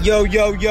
Yo,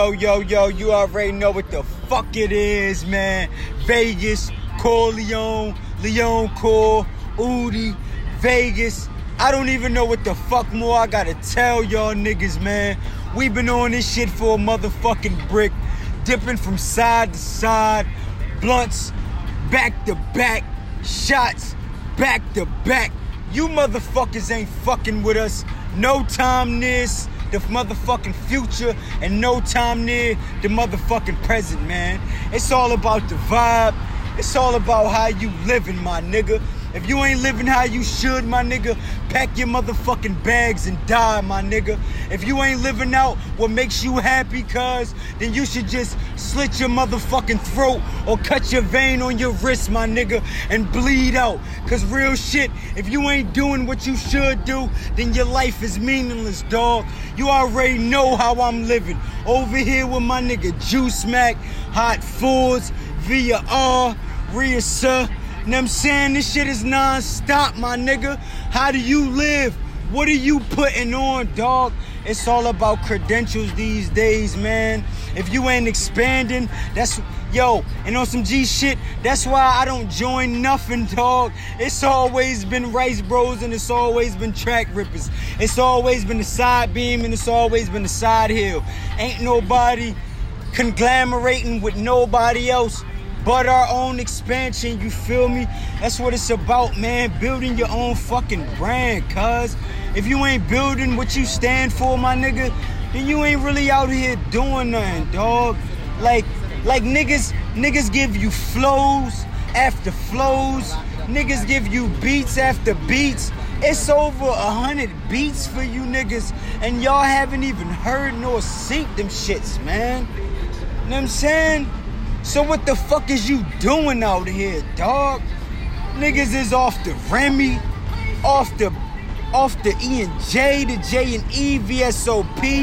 you already know what the fuck it is, man. Vegas, Corleone, Leon Core, Udi, Vegas. I don't even know what the fuck more I gotta tell y'all niggas, man. We been on this shit for a motherfucking brick, dipping from side to side, blunts, back to back, shots, back to back. You motherfuckers ain't fucking with us. No time near the motherfucking future and no time near the motherfucking present, man. It's all about the vibe. It's all about how you living, my nigga. If you ain't living how you should, my nigga, pack your motherfucking bags and die, my nigga. If you ain't living out what makes you happy, cuz, then you should just slit your motherfucking throat or cut your vein on your wrist, my nigga, and bleed out. Cuz real shit, if you ain't doing what you should do, then your life is meaningless, dog. You already know how I'm living. Over here with my nigga Juice Mac, Hot Foods, Via R, Rhea Sir. You know what I'm saying? This shit is non-stop, my nigga. How do you live? What are you putting on, dog? It's all about credentials these days, man. If you ain't expanding, and on some G shit, that's why I don't join nothing, dog. It's always been Rice Bros and it's always been Track Rippers. It's always been the side beam and it's always been the side hill. Ain't nobody conglomerating with nobody else but our own expansion, you feel me? That's what it's about, man. Building your own fucking brand, cuz. If you ain't building what you stand for, my nigga, then you ain't really out here doing nothing, dog. Like niggas give you flows after flows. Niggas give you beats after beats. It's over 100 beats for you niggas, and y'all haven't even heard nor synced them shits, man. You know what I'm saying? So what the fuck is you doing out here, dog? Niggas is off the Remy, off the E and J, the J and E, VSOP,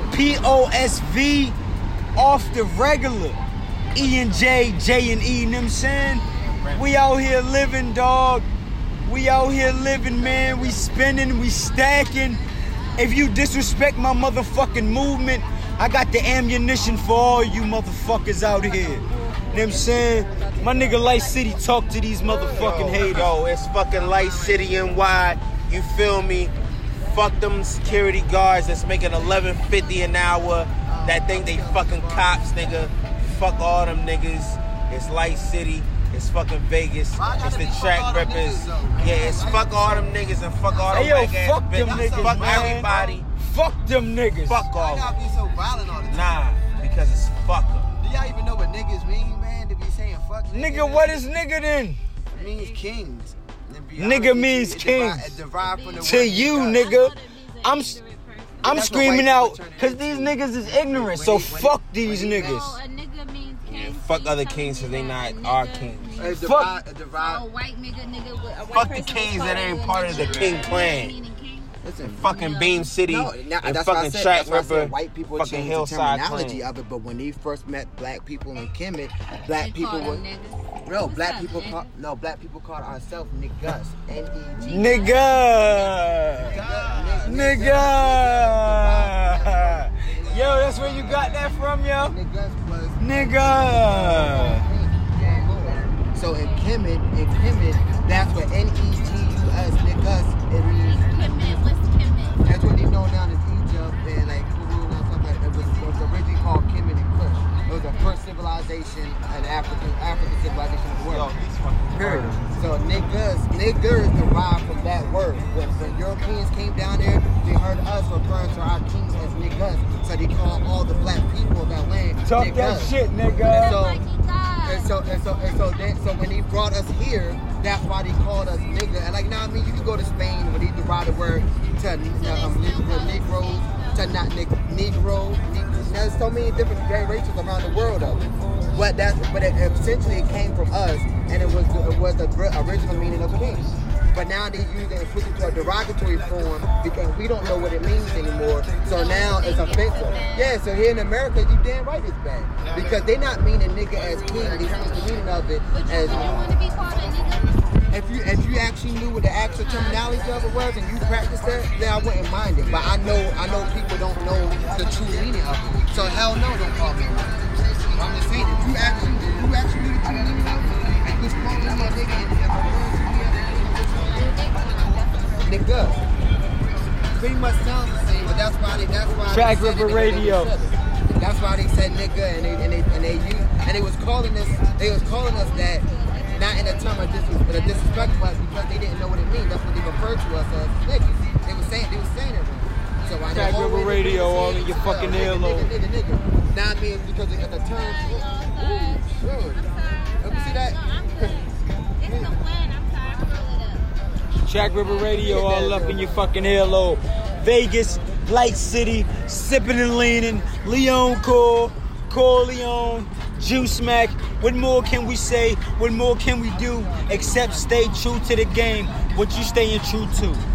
POSV, off the regular E and J, J and E, you know what I'm saying? We out here living, dog. We out here living, man. We spinning, we stacking. If you disrespect my motherfucking movement, I got the ammunition for all you motherfuckers out here. You know what I'm saying? My nigga Light City talk to these motherfucking haters. Yo, it's fucking Light City NY. You feel me? Fuck them security guards that's making $11.50 an hour that think they fucking cops, nigga. Fuck all them niggas. It's Light City. It's fucking Vegas. It's the Track Rippers. Yeah, it's fuck all them niggas and fuck all them white ass fuck them niggas, fuck man. everybody. Fuck them niggas. Fuck all. Why y'all be so violent all the time? Nah, because it's fuck them. Do y'all even know what niggas mean, man? To be saying fuck niggas? Nigga, what is nigga then? It means kings. Nigga means kings. It derived from the To word you, nigga. nigga, I'm screaming out because these niggas is ignorant. So fuck these niggas. A nigga means king. Fuck other kings because they not our kings. Fuck. A white nigga with a white Fuck the person kings with that ain't part of the king clan. meaning king. Listen, Fucking Beam City and that's why I fucking said, Track that's why I said Ripper, white people fucking changed the Hillside terminology Clan. of it, but when they first met black people in Kemet, black They people call were them niggas. no What's black up, people nigga? black people called ourselves niggas, N-E-G. Nigga. Yo, that's where you got that from, yo? Niggas was Nigga. So in Kemet, that's what N-E-G-U-S, niggas, it means. What's Kemet? That's what they know down in Egypt and like Peru and stuff like that. It was originally called Kemet and Kush. It was the first civilization, an African civilization of the world. Period. So niggers derived from that word. When Europeans came down there, they heard us referring to our kings as niggas. So they call all the black people of that land Talk niggas. that shit, nigga. So when they brought us here, that's why they called us nigga. And like, now I mean, you can go to Spain where they derived the word to Negroes, to not Negro. There's so many different races around the world though. But essentially it came from us, and it was the original meaning of the king. but now they use it and switch it to a derogatory form because we don't know what it means anymore. So now it's offensive. Yeah, so here in America, you damn right it's bad. Because they not meaning nigga as king, they use the meaning of it But you as... wouldn't want to be called a nigga? If you actually knew what the actual terminology of it was and you practiced that, then I wouldn't mind it. But I know people don't know the true meaning of it. So hell no, don't call me a nigga. I'm just saying, if you actually knew the true meaning of it, and you was calling me a nigga and referring to me as a nigga, pretty much sounds the same. But that's why Track River Radio. That's why they said nigga and they was calling us that. Not in a term of disrespect, but because they didn't know what it means. That's what they referred to us as niggas. They was saying it wrong. So I Track River Radio all in your fucking earlobe. Nigga. Now I mean because they got the term. Good. Let me see that. It's the plan. I'm sorry. Roll it up. Track River Radio all up in your fucking earlobe. Vegas, Light City, sipping and leaning. Leon Core, Corleone, Juice Mac. What more can we say? What more can we do? Except stay true to the game. What you staying true to?